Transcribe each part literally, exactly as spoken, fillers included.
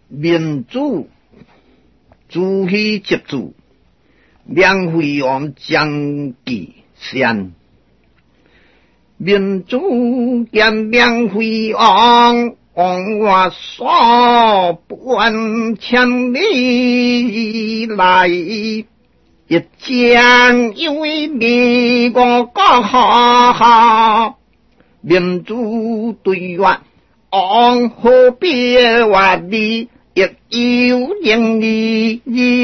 民主主去接住，梁惠王将其先。民主兼梁惠王，王我所半千里来，一将因为美国国好，民主对我王何必话你亦要认意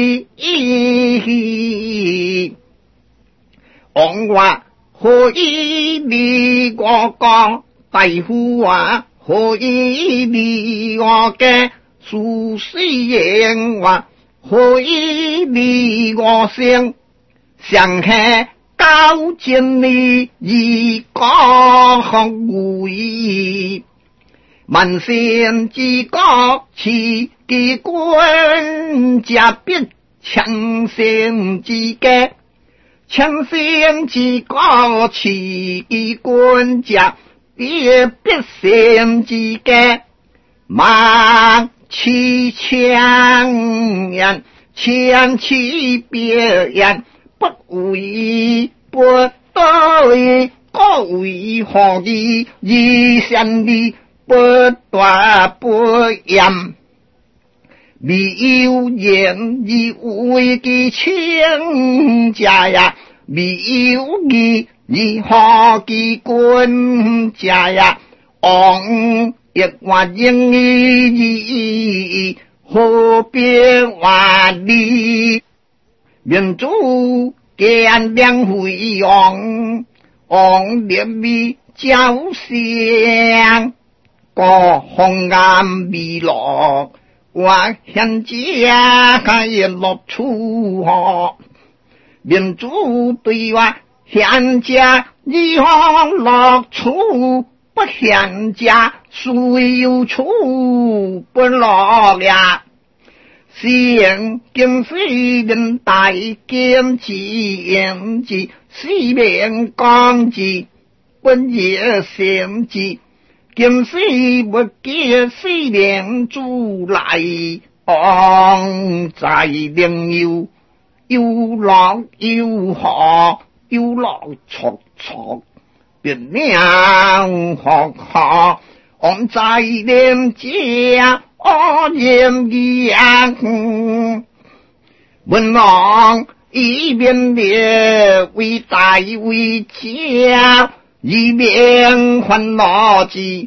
义，王我何以美國國大夫話，何以美國嘅蘇斯人話，何以美國聲上下高見你以國學會，萬善之國似其官家必強善之嘅。强贤之高，其官家别必贤之家，马其强人，强其别人，不为不对，各为何意？以善利不大不严。未有言以为其亲家呀，未有义以何其君家呀，王亦话应义，何必话你？民主见梁惠王，王烈为交相，各红颜未落。我现家还也落出河，民主对我现家如何落出？不现家谁有出不落呀？先经虽人大见见之，虽便讲之，本也先之。今虽不见虽连主来，昂在灵游，有乐有乐，有乐错错，别娘学学，昂在灵家，我言言，文王一边列为大为家。一边还老子，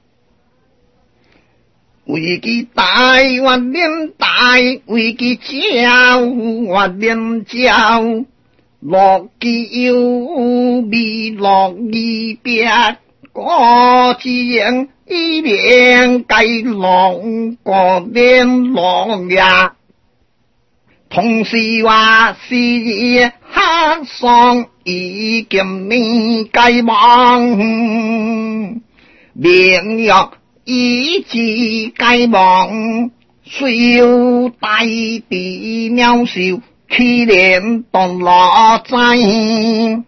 为其大我连大，为其教我连教，落其有比落一边，各之人一边该落个连落呀。同时话是黑上已经你该忙，明日已至该忙，虽有大地渺小，可怜當落在。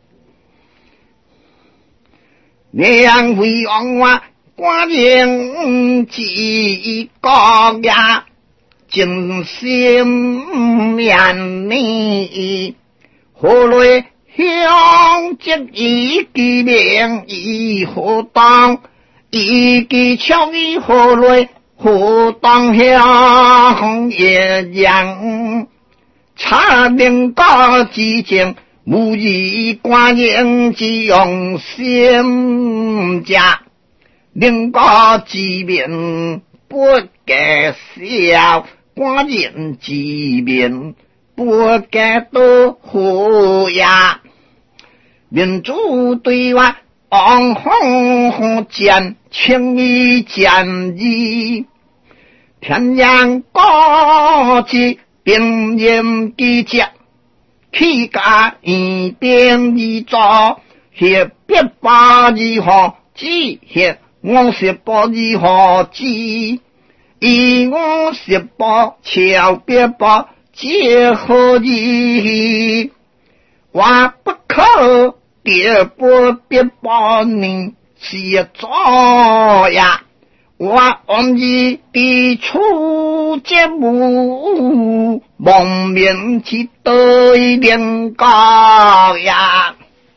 梁惠王話寡人自國呀，盡心面你，何來向即以其名以何當？以其槍以何來何當向也樣？差令個之前無以寡人之用心家，令個之面不該笑，寡人之面不該都好呀。民主對話昂紅紅見情意見意，天陽高之並言記着，起家一邊一座，血別把如何知血，我是把如何知，以我是把橋別把結何意，話不可別不別把你是做呀， 我安逸的出节目，蒙面去对联高呀，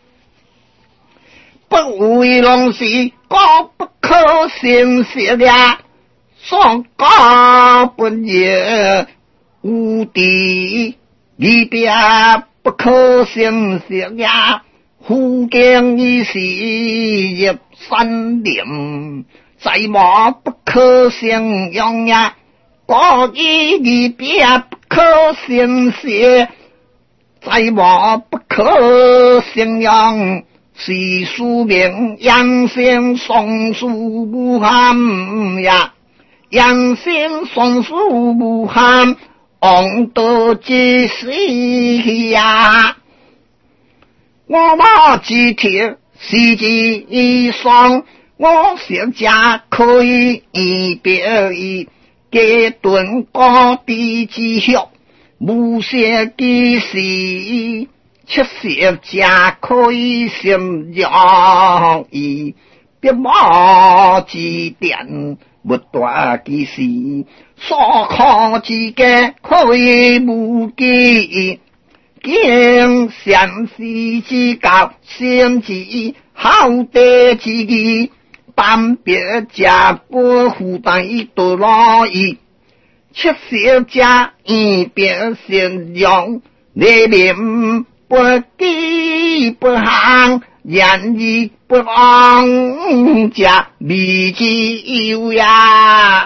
不为拢是高不可信息呀，上高本也无敌里边不可信息呀，虎将一时入山林。在我不可相容呀，国义里边不可信息，在我不可相容，是书名阳性松树不含呀，阳性松树不含，昂得之时呀，我把几条是之上。我小家可以一表一给顿高的绩效，无些的事，七小家可以心让一别毛几点不断的事，所靠之个可以不给，经相思之高，先知好的之己。半别家不负担一多劳役，七小家一边先用，内面不给不行，言语不昂家理之有呀。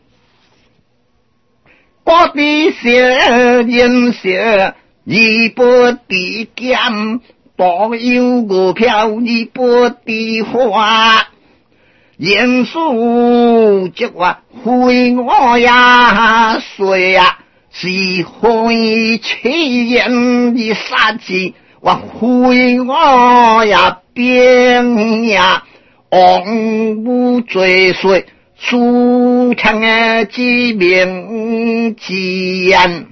我的小人小，一不的减，多有股票一不的花。严肃就话会我呀谁呀是会欺人的杀机，我会我呀变呀昂不追随苏强的之名之言，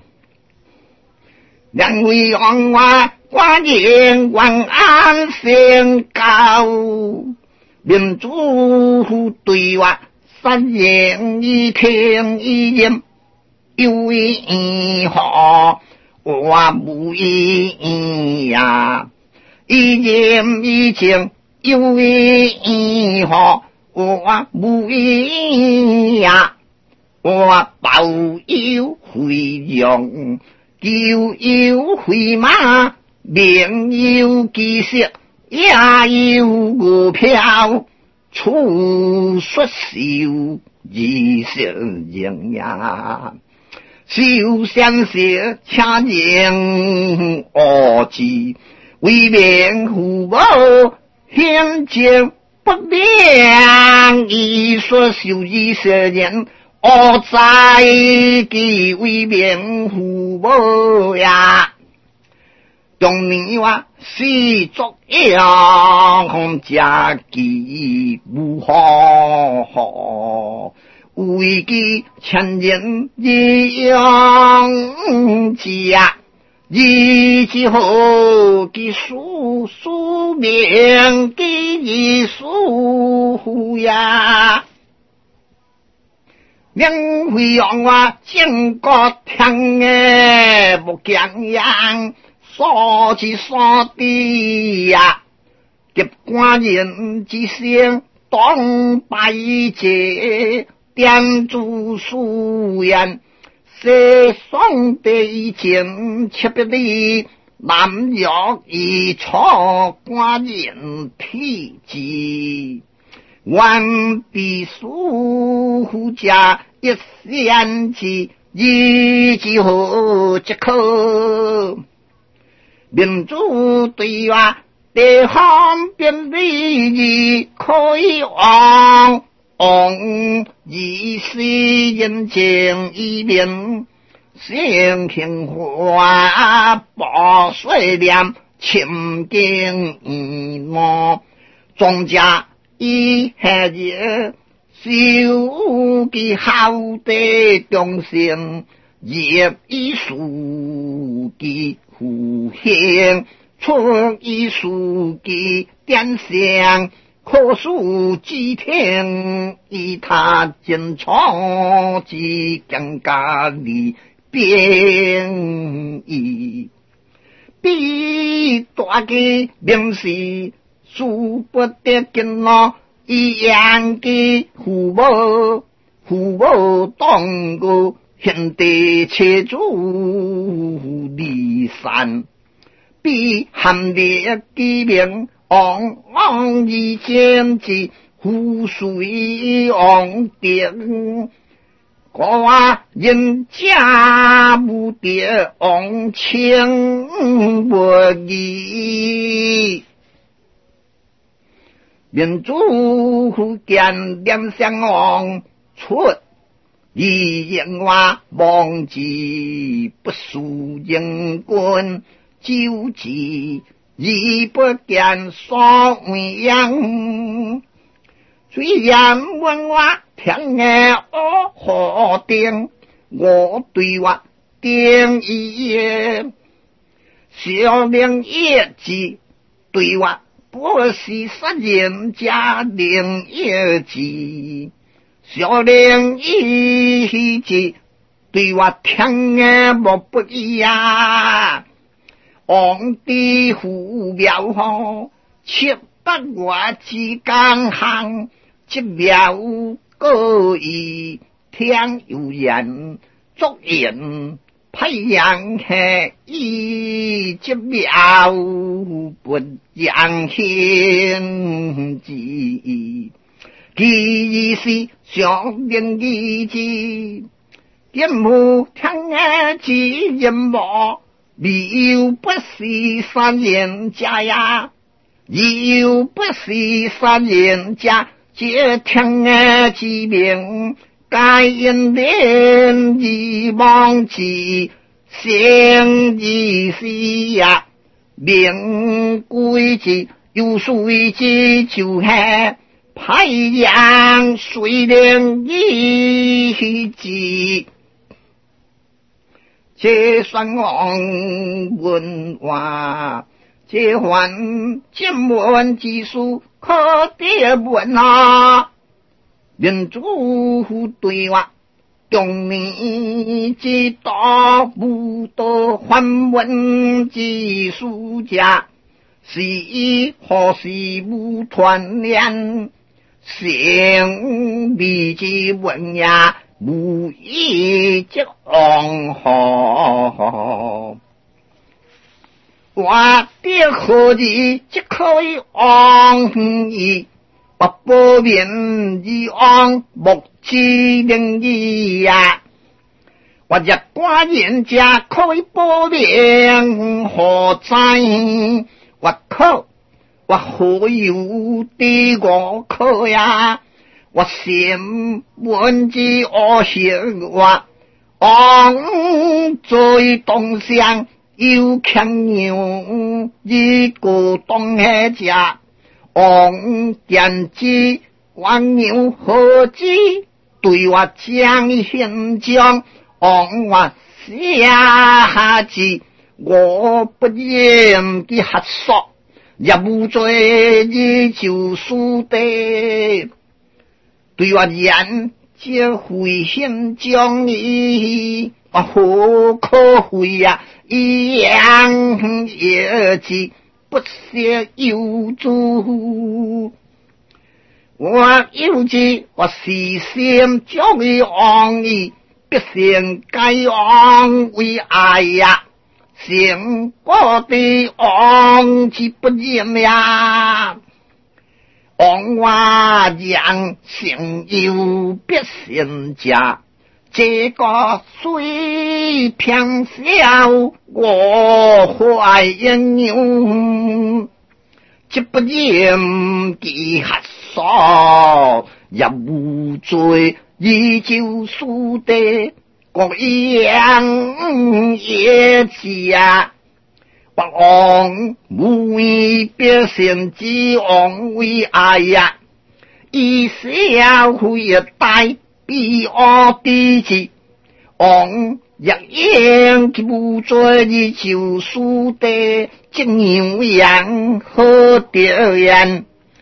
两位王话官员王安宣告民主对话三言一听一言有一好我不一呀，一言一听有一好我不一呀，我保有回用就有回马名有技术也有股票，出xuất秀二十人呀，修相识恰人恶字，为民父母显见不良，艺术秀二十人，恶在其为民父母呀。中年话是作样家己不好，为其千人一样家，日之后的书书名的书呀，两会让我经过天的不强样。说起说的呀，给官人之声当拜节，点主书言，写上北京七百里，南约一错官人体质，万必书家一先知，一之后即可。民主对话地方便利益可以往往以是人情一面先平化保水量清净一模庄稼一下子修的好的中心业一数的互现出一数的点香可数几天，以他进床即更加的变异，比大个明示数不得见咯，一样的父母父母当个现地切主离散，比含烈的名昂昂一见之湖水昂顶，我人家不得昂情不义，民主见点相昂出一言话忘记不输英quân，纠结已不见双样，虽然问我听我何定，我对我定一言，小令业绩对我不是杀人家令业绩，小令业绩对我听我不一样。皇帝虎表后，切不我之江行，这表各以听有人作言，批人下以这表不扬显之，其意是上令意志，点无听之人莫。你又不是三人家呀，你又不是三人家，这听啊之名，该因连以忘记相意思呀，名规矩有谁之就系派样谁令一致。这算王文话，这还今文之书可得问啊！民主对话，中年之道不多还文之书家，是何时无团联？相比之文呀。无意即昂好，我的何以即可以昂意？不保面以昂目之灵意呀！我日寡人家可以保面何在？我靠！我何有的我可呀？我先问之我想话，昂在东乡有强牛一个东下家，昂见之王牛何之对我将现将，昂我下之我不言的核索，也不罪你就输的。对我言，这回现将你，我何可回呀？一样也是不屑有主。我有之，我是先将你昂意，必先该昂为爱呀，先我的昂之不言呀。王华阳性有必先家，这个虽偏小，我怀应用，这不言的核索也无罪，依旧输的各样也家。王为表现之王为爱呀，以社会带比我低级，王也应不做你就输的经营样和表演，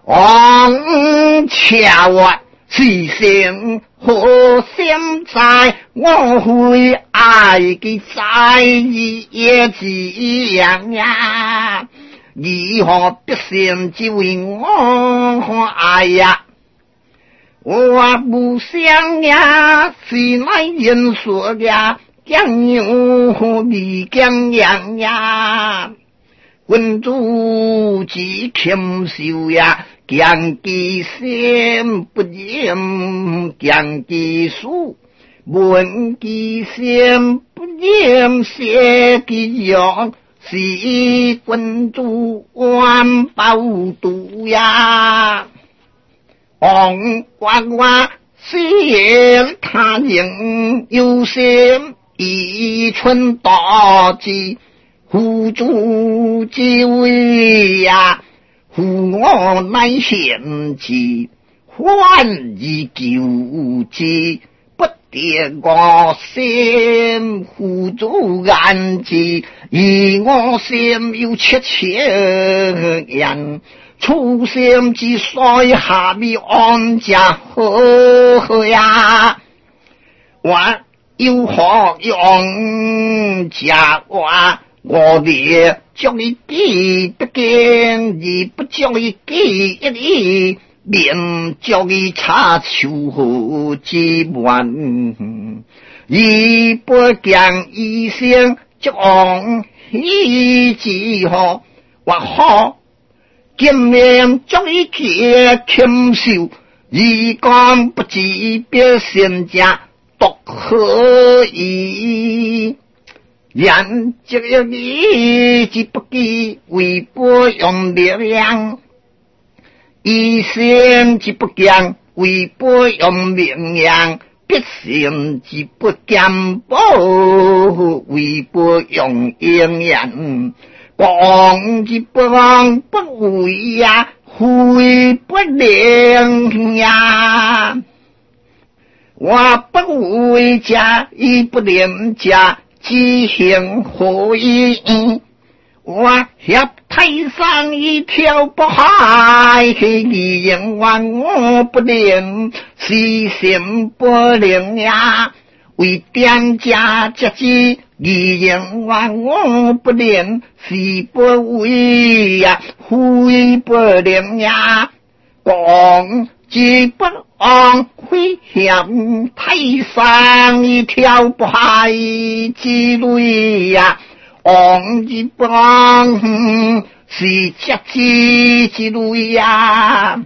王恰我是心何心在，我会爱的在意也这样呀，如何必先只为我爱呀？我不想呀，是乃人说呀，将有你将样呀，君主之谦秀呀，将其心不言，将其书闻其心不言，写其样，是君主万宝度呀。王呱呱是他人有心一春大计，护主之位呀，护我乃贤之，患以救之，不得我心护主安之，而我心有切切人。出生之衰下面安家好呀，我有何用家话？我哋将你记得见，而不将你记一哩，免将你查秋后之晚，而不讲一声将喜之好，或好。见面将一结谦秀，一干不知别仙家独可以。人这个你只不记为不用力量，一生只不讲为不用名扬，必先只不讲保为不用营养。讲之不讲不为呀，会不灵呀。我不为家，亦不廉家，只行何以？我协太上一条不海，一人万我不灵，是心不灵呀。为店家接济。一人万我不灵，是不为呀，会不灵呀。讲之不昂，会险太上一条不海之类呀。昂之不昂，是接济之类呀。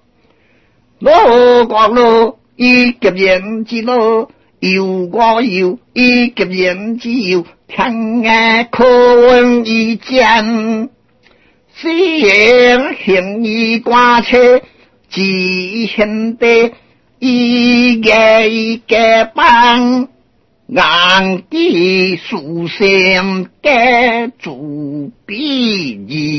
路过路，一个人之路。有我有一个人只有天涯可问一见，虽然行一挂车，只显得一个一个帮，硬的书生的主笔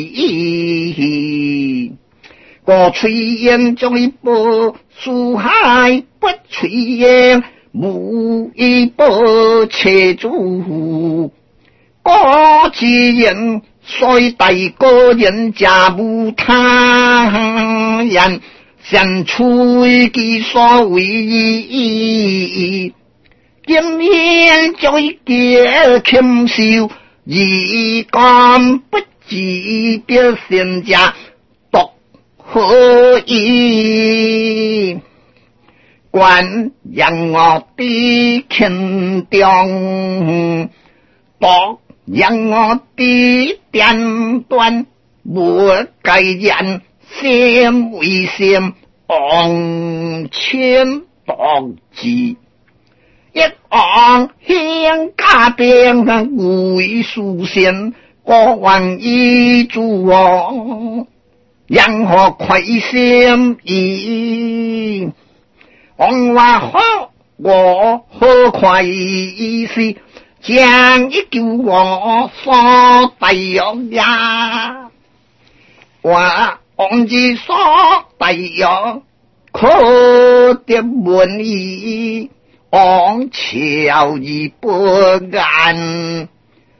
意。我炊烟中一波，书海不炊烟。无一不切主，各之人虽大个人家无他人，神吹其所为意，今年再结谦秀，以干不知表现家独可以。官让我的肯定，多让我的点断，我该人先为先，昂千当之，一昂向家边为书先，国王一主王，让我快先意。王话好，我好快意思，将一句我所带用呀。我王之所带用，可得满意，王朝而不安。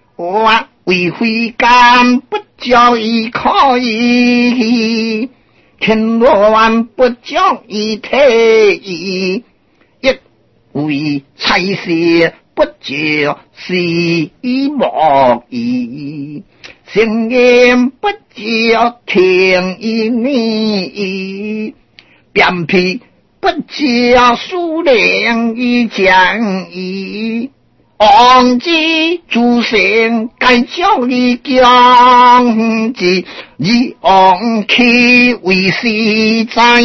我为非干不教亦可以。 天乱不将以退矣，一为财色不教是莫矣，声言不教听以你，便皮不教数量以讲义，王之诸神该教你讲之，以王其为是在，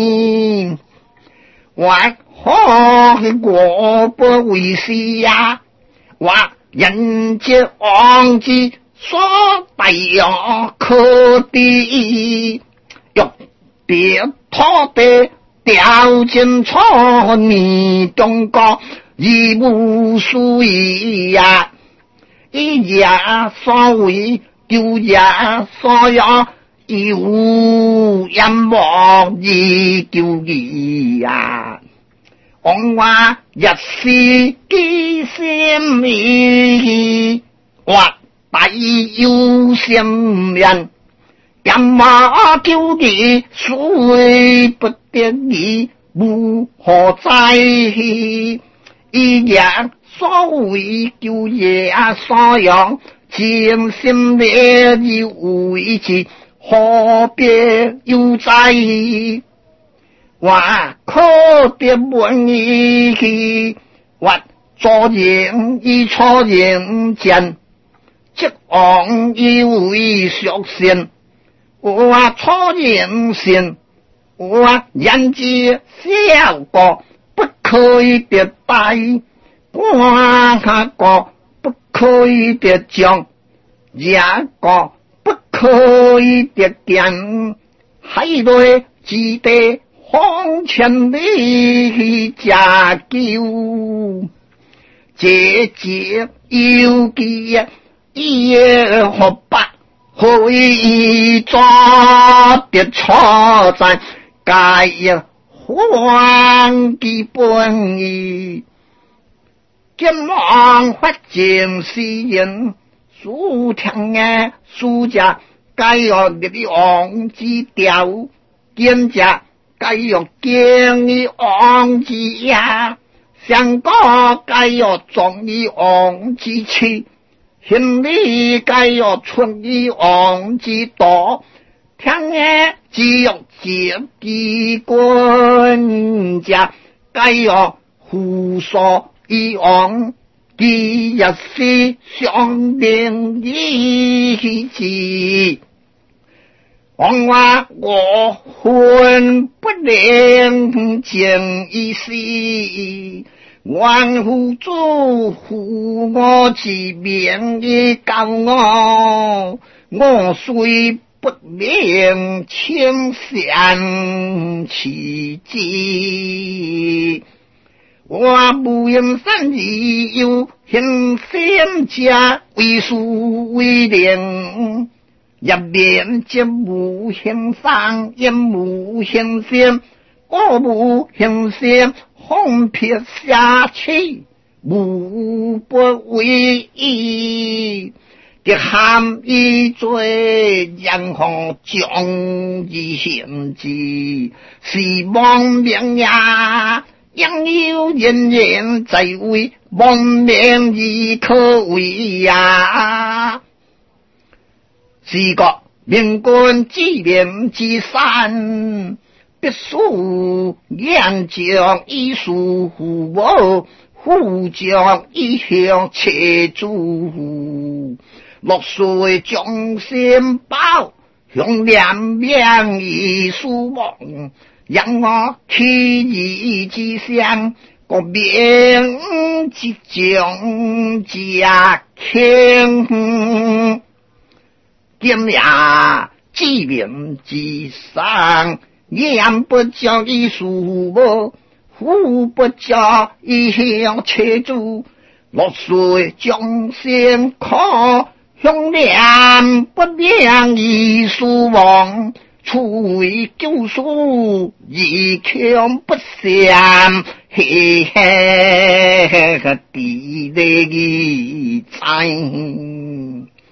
我何国不为是呀？我人之王之所带有可敌，欲别托地调进错你中国以无数矣呀！一也所谓丢也所有，以无言莫以救义呀！王话日是几心意，或大有心人，人马救义，虽不得已，无何在意。一样所谓救也所用，尽心烈以为之，何必有在意？我可别问你，我做人以错人间，即往以为属性，我错人性，我人之效果不可以得带，我个不可以得将，也个不可以得见，海内之地方千里家救，节节有记也何把可以做的错在该呀还基本意，今往发展私人苏听啊苏家该要立王之调，见家该要建立王之呀，香港该要种立王之气，心里该要存立王之道，听啊只有接机官家该要胡说以王，今日是相连一致，王话我魂不能见一时，万户主护我之名以告我，我虽不明清善其机，我不因善意有行仙家为数为灵，一面皆无行善，也无行仙，我无行仙，哄撇下去，无不为意。这含义罪，人行将以行之，是亡命呀！ยัง有人人在为，亡命亦可为呀！是个命官之廉之善，必须严将以树护我，护将以向切主。六岁将先报，向两面以书望，让我起义之乡，个名即将家庆。今呀知名之上，言不教以书我，护不教以向切主。六岁将先考，向良不良以书望，处为救赎以强不善，嘿嘿嘿地雷的灾。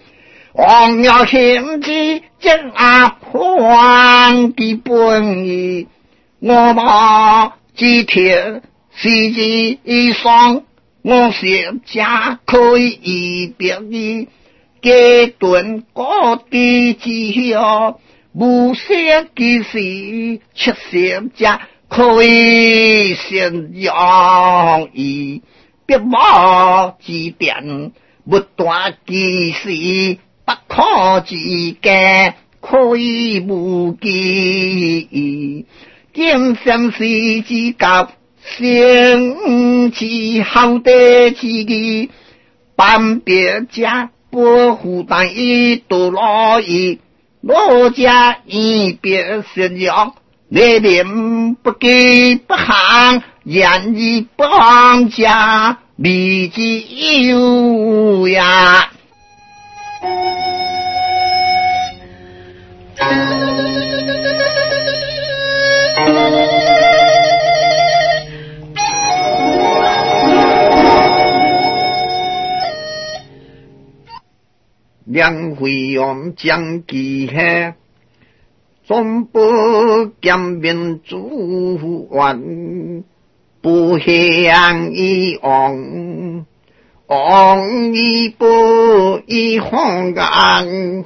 王要献之将阿判的本意，我把几天时机上，我想家可以一边的给顿各地之后，不想的是吃想家可以先养意，别忘记点不断的是不可自己可以不记，见相是之教先起好的自己，半别家不负担一度劳役，罗家一边先养，烈烈不给不行，言语不行家理之有呀。梁惠王将其下，总不兼民主官，不向以王，王以不以皇干，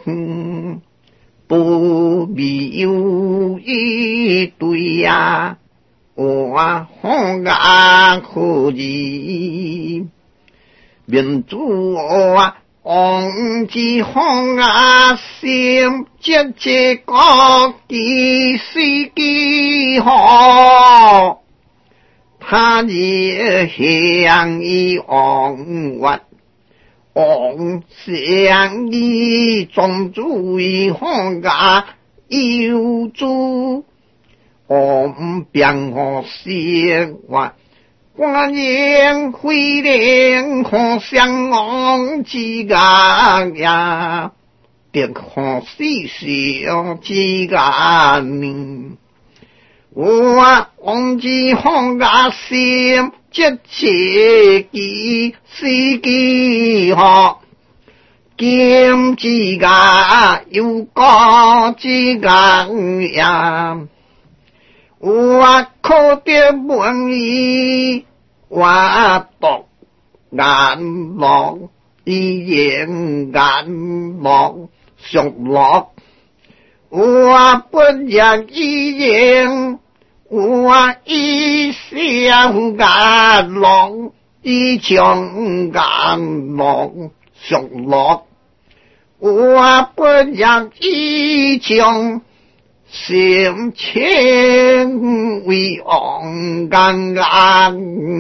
不必有一对呀，我皇干可以民主啊。王之皇啊，先接这个的司机好，他也向以王วัด王向以宗主以皇家有主，王变我先วัด观音回灵可相望之家呀，便可细想之家呢。我王之皇家心这切记司机好，兼之家有个之家呀。我可得本意，我读眼落，一眼眼落熟落，我不让一眼，我一想眼落，一将眼落熟落，我不让一将。先前为昂刚刚，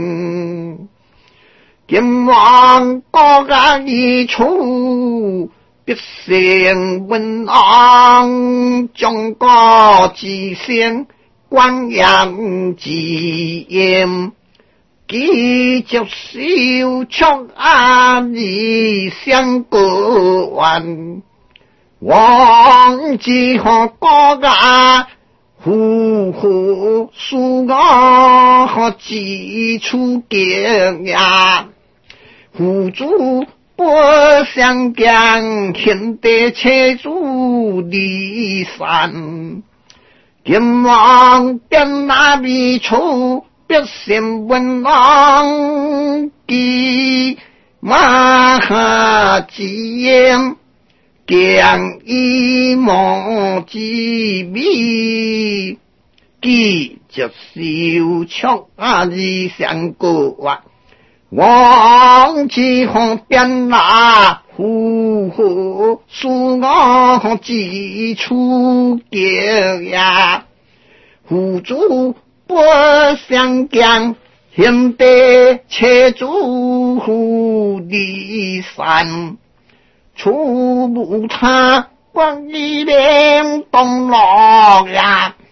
今往高干一处，必先问昂中国之先观阳之言，既就小出安以相过完。王之和国家呼呼苏我和基础建呀，辅助不相干现得车主离散，今往跟那里处别先问王的马哈之言。将一毛之米，记着小枪啊！日相过啊，王之红变那呼呼苏我之处叫呀，辅助不相干，现得车主护离散。出入他关一连东落呀，